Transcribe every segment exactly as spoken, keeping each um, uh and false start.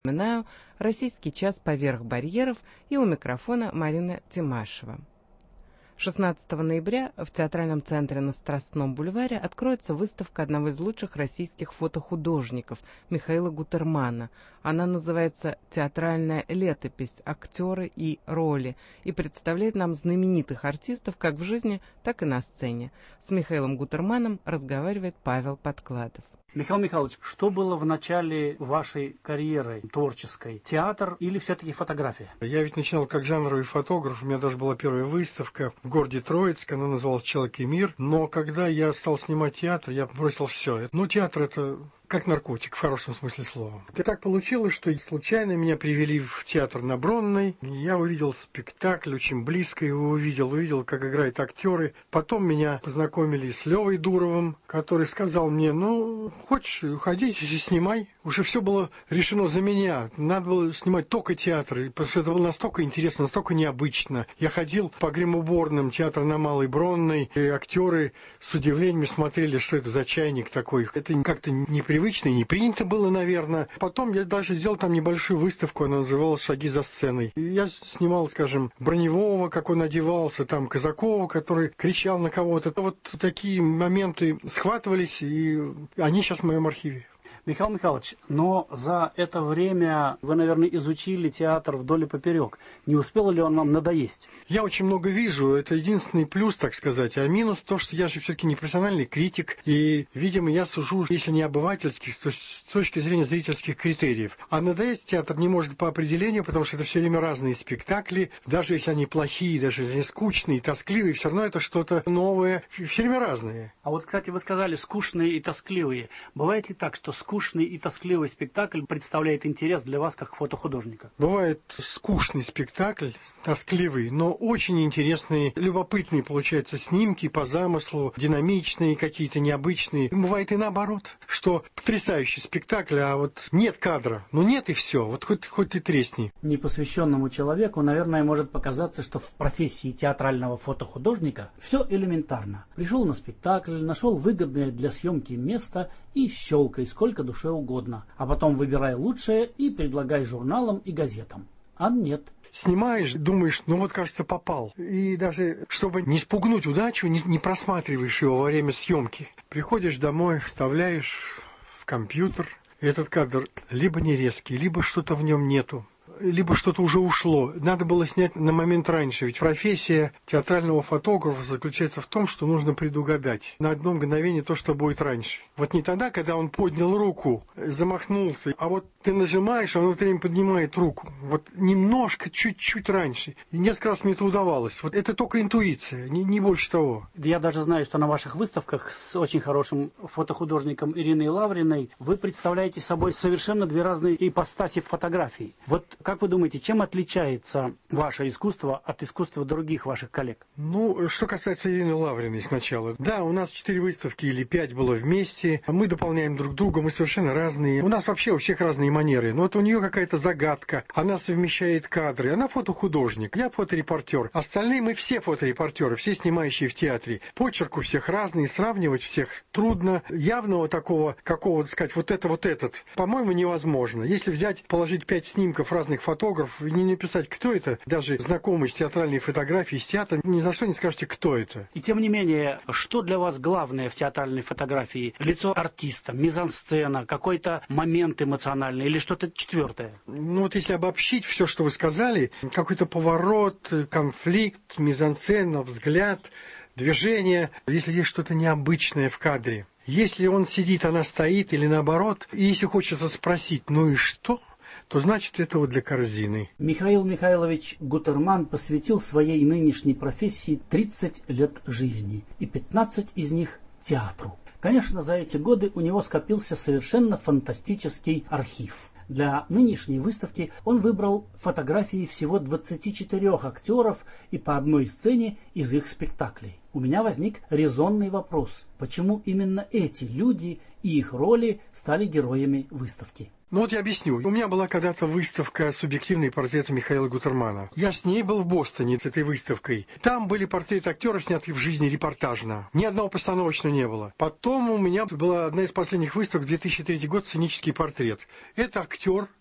Напоминаю, «Российский час поверх барьеров», и у микрофона Марина Тимашева. шестнадцатого ноября в Театральном центре на Страстном бульваре откроется выставка одного из лучших российских фотохудожников Михаила Гутермана. Она называется «Театральная летопись. Актеры и роли» и представляет нам знаменитых артистов как в жизни, так и на сцене. С Михаилом Гутерманом разговаривает Павел Подкладов. Михаил Михайлович, что было в начале вашей карьеры творческой? Театр или все-таки фотография? Я ведь начинал как жанровый фотограф, у меня даже была первая выставка в городе Троицк, она называлась «Человек и мир». Но когда я стал снимать театр, я бросил все. Ну, театр — это как наркотик, в хорошем смысле слова. И так получилось, что случайно меня привели в театр на Бронной. Я увидел спектакль, очень близко его увидел, увидел, как играют актеры. Потом меня познакомили с Левой Дуровым, который сказал мне: ну, хочешь, уходи, если снимай. Уже все было решено за меня. Надо было снимать только театр, потому что это было настолько интересно, настолько необычно. Я ходил по гримуборным театра на Малой Бронной, и актеры с удивлением смотрели, что это за чайник такой. Это как-то непривычно и не принято было, наверное. Потом я даже сделал там небольшую выставку, она называлась «Шаги за сценой». И я снимал, скажем, Броневого, как он одевался, там Казакова, который кричал на кого-то. Вот такие моменты схватывались, и они сейчас в моем архиве. Михаил Михайлович, но за это время вы, наверное, изучили театр вдоль и поперек. Не успел ли он вам надоесть? Я очень много вижу, это единственный плюс, так сказать. А минус то, что я же все-таки не профессиональный критик. И, видимо, я сужу, если не обывательских, то с точки зрения зрительских критериев. А надоесть театр не может по определению, потому что это все время разные спектакли. Даже если они плохие, даже если они скучные, тоскливые, все равно это что-то новое. Все время разные. А вот, кстати, вы сказали скучные и тоскливые. Бывает ли так, что скучные скучный и тоскливый спектакль представляет интерес для вас как фотохудожника? Бывает скучный спектакль, тоскливый, но очень интересные, любопытные, получаются, снимки по замыслу, динамичные, какие-то необычные. Бывает и наоборот, что потрясающий спектакль, а вот нет кадра. Ну нет и все, вот хоть, хоть ты тресни. Непосвященному человеку, наверное, может показаться, что в профессии театрального фотохудожника все элементарно. Пришел на спектакль, нашел выгодное для съемки место и щелкай сколько душе угодно, а потом выбирай лучшее и предлагай журналам и газетам. А нет. Снимаешь, думаешь, ну вот, кажется, попал. И даже, чтобы не спугнуть удачу, не, не просматриваешь его во время съемки. Приходишь домой, вставляешь в компьютер. Этот кадр либо не резкий, либо что-то в нем нету, либо что-то уже ушло. Надо было снять на момент раньше. Ведь профессия театрального фотографа заключается в том, что нужно предугадать на одно мгновение то, что будет раньше. Вот не тогда, когда он поднял руку, замахнулся, а вот ты нажимаешь, он в это время поднимает руку. Вот немножко, чуть-чуть раньше. И несколько раз мне это удавалось. Вот это только интуиция, не, не больше того. Я даже знаю, что на ваших выставках с очень хорошим фотохудожником Ириной Лавриной вы представляете собой совершенно две разные ипостаси фотографий. Вот как вы думаете, чем отличается ваше искусство от искусства других ваших коллег? Ну, что касается Ирины Лавриной сначала. Да, у нас четыре выставки или пять было вместе. Мы дополняем друг друга, мы совершенно разные. У нас вообще у всех разные манеры. Но вот у нее какая-то загадка. Она совмещает кадры. Она фотохудожник, я фоторепортер. Остальные мы все фоторепортеры, все снимающие в театре. Почерк у всех разный, сравнивать всех трудно. Явного такого, какого, так сказать, вот это, вот этот, по-моему, невозможно. Если взять, положить пять снимков разных фотографов и не написать, кто это, даже знакомый с театральной фотографией, с театра, ни за что не скажете, кто это. И тем не менее, что для вас главное в театральной фотографии? Лицо артиста, мизансцена, какой-то момент эмоциональный или что-то четвертое? Ну вот если обобщить все, что вы сказали, какой-то поворот, конфликт, мизансцена, взгляд, движение, если есть что-то необычное в кадре. Если он сидит, она стоит, или наоборот, и если хочется спросить, ну и что? То значит, это вот для корзины. Михаил Михайлович Гутерман посвятил своей нынешней профессии тридцать лет жизни, и пятнадцать из них театру. Конечно, за эти годы у него скопился совершенно фантастический архив. Для нынешней выставки он выбрал фотографии всего двадцати четырёх актеров и по одной сцене из их спектаклей. У меня возник резонный вопрос, почему именно эти люди и их роли стали героями выставки? Ну вот я объясню. У меня была когда-то выставка «Субъективные портреты Михаила Гутермана». Я с ней был в Бостоне, с этой выставкой. Там были портреты актеров, снятые в жизни репортажно. Ни одного постановочного не было. Потом у меня была одна из последних выставок, две тысячи третий год, «Сценический портрет». Это актер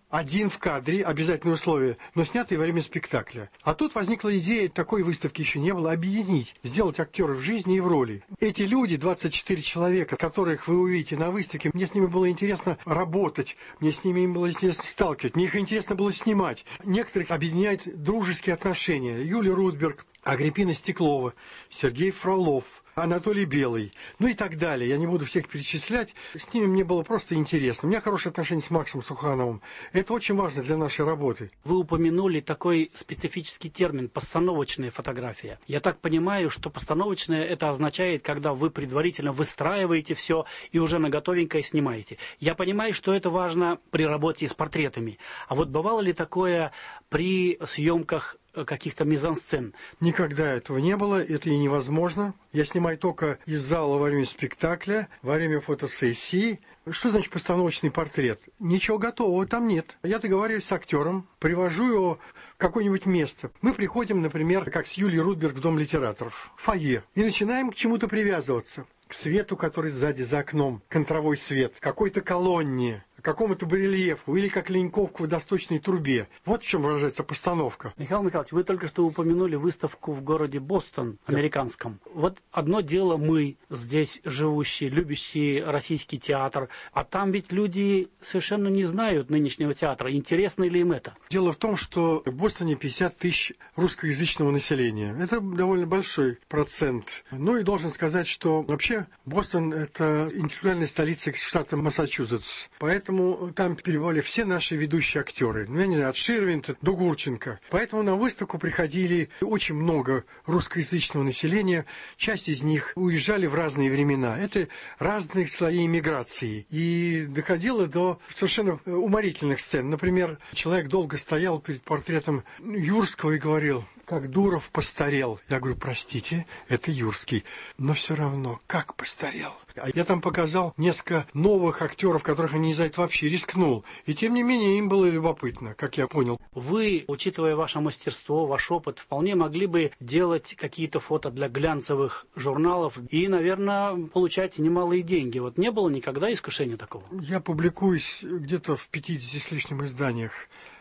один в кадре, обязательное условие, но снятый во время спектакля. А тут возникла идея, такой выставки еще не было, объединить, сделать актеров в жизни и в роли. Эти люди, двадцать четыре человека, которых вы увидите на выставке, мне с ними было интересно работать, мне с ними было интересно сталкивать, мне их интересно было снимать. Некоторых объединяет дружеские отношения. Юлия Рудберг, Агриппина Стеклова, Сергей Фролов, Анатолий Белый, ну и так далее. Я не буду всех перечислять. С ними мне было просто интересно. У меня хорошие отношения с Максом Сухановым. Это очень важно для нашей работы. Вы упомянули такой специфический термин «постановочная фотография». Я так понимаю, что постановочная это означает, когда вы предварительно выстраиваете все и уже на готовенькое снимаете. Я понимаю, что это важно при работе с портретами. А вот бывало ли такое при съемках каких-то мизансцен? Никогда этого не было, это и невозможно. Я снимаю только из зала во время спектакля, во время фотосессии. Что значит постановочный портрет? Ничего готового там нет. Я договариваюсь с актером, привожу его в какое-нибудь место. Мы приходим, например, как с Юлией Рудберг в Дом литераторов, в фойе, и начинаем к чему-то привязываться. К свету, который сзади за окном, контровой свет, к какой-то колонне, к какому-то барельефу или как Леньков к водосточной трубе. Вот в чем выражается постановка. Михаил Михайлович, вы только что упомянули выставку в городе Бостон, американском. Да. Вот одно дело мы, здесь живущие, любящие российский театр, а там ведь люди совершенно не знают нынешнего театра. Интересно ли им это? Дело в том, что в Бостоне пятьдесят тысяч русскоязычного населения. Это довольно большой процент. Ну и должен сказать, что вообще Бостон – это интеллектуальная столица штата Массачусетс. Поэтому Поэтому там перебывали все наши ведущие актеры. Ну, я не знаю, от Ширвинта до Гурченко. Поэтому на выставку приходили очень много русскоязычного населения. Часть из них уезжали в разные времена. Это разные слои иммиграции. И доходило до совершенно уморительных сцен. Например, человек долго стоял перед портретом Юрского и говорил: как Дуров постарел. Я говорю: простите, это Юрский. Но все равно, как постарел. Я там показал несколько новых актеров, которых они не знают вообще, рискнул. И тем не менее им было любопытно, как я понял. Вы, учитывая ваше мастерство, ваш опыт, вполне могли бы делать какие-то фото для глянцевых журналов и, наверное, получать немалые деньги. Вот не было никогда искушения такого? Я публикуюсь где-то в пятидесяти с лишним изданиях.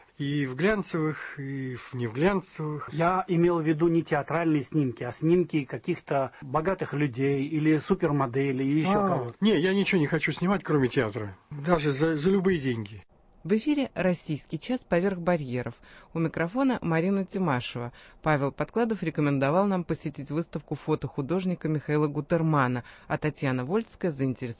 И в глянцевых, и в не в глянцевых. Я имел в виду не театральные снимки, а снимки каких-то богатых людей или супермоделей, или еще а, кого-то. Не, я ничего не хочу снимать, кроме театра. Даже за, за любые деньги. В эфире «Российский час. Поверх барьеров». У микрофона Марина Тимашева. Павел Подкладов рекомендовал нам посетить выставку фото художника Михаила Гутермана, а Татьяна Вольская заинтересовалась